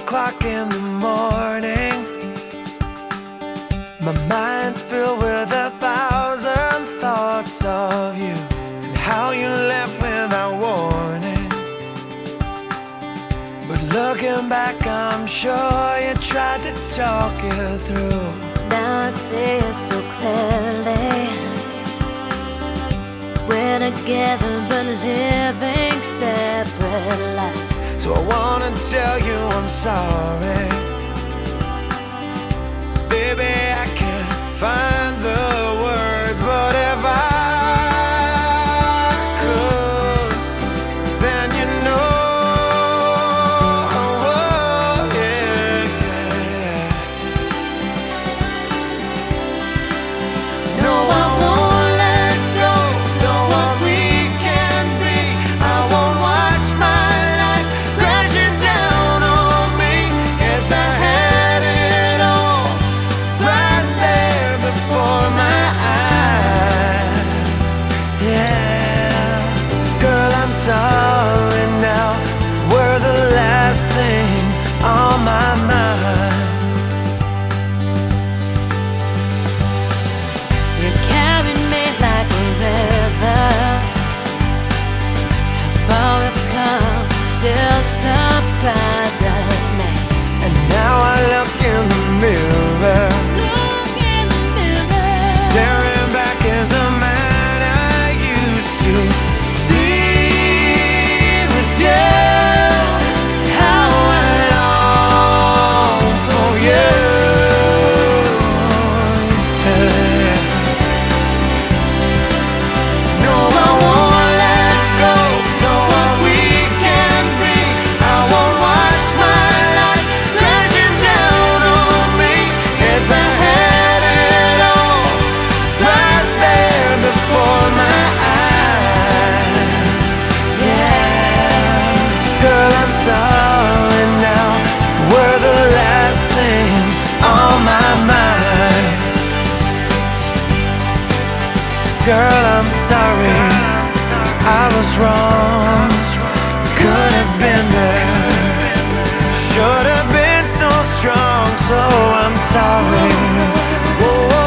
o'clock in the morning. My mind's filled with 1,000 thoughts of you and how you left without warning. But looking back, I'm sure you tried to talk it through. Now I see it so clearly. We're together but living separate lives. So I wanna tell you I'm sorry. Baby, I can't find the words, but if I could, then you know I would, yeah, yeah. No, I won't let go, know what we can be. I won't watch my life crashing down on me. Yes, I had it all right there before my eyes. Yeah, girl, I'm sorry now. We're the last thing on my mind. You carried me like a river. How far we've come still surprises me. And now I look in the mirror, Look in the mirror. staring back as a man I used to be with you. How I long for you. Yeah. No, I won't let go, know what we can be. I won't watch my life crashing down on me. Yes, I had it all right there before my eyes. Yeah, girl, I'm sorry now. We're the last thing on my mind. Girl, I'm sorry, I was wrong. Could have been there, should have been so strong. So I'm sorry. Whoa.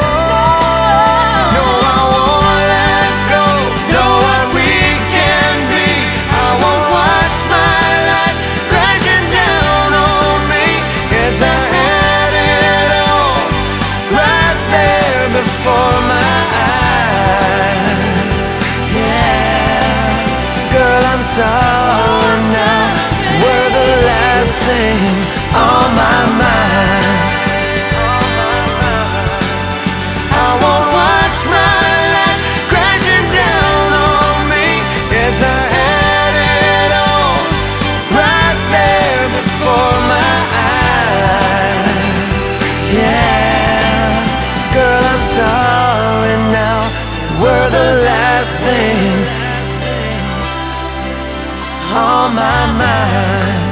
No, I won't let go, know what we can be. I won't watch my life crashing down on me. Yes, I had it all right there before my eyes. Yeah, girl, I'm sorry now. We're the last thing on my mind. I won't watch my life crashing down on me. Yes, I had it all right there before my eyes. Yeah, girl, I'm sorry now. We're the last thing on my mind.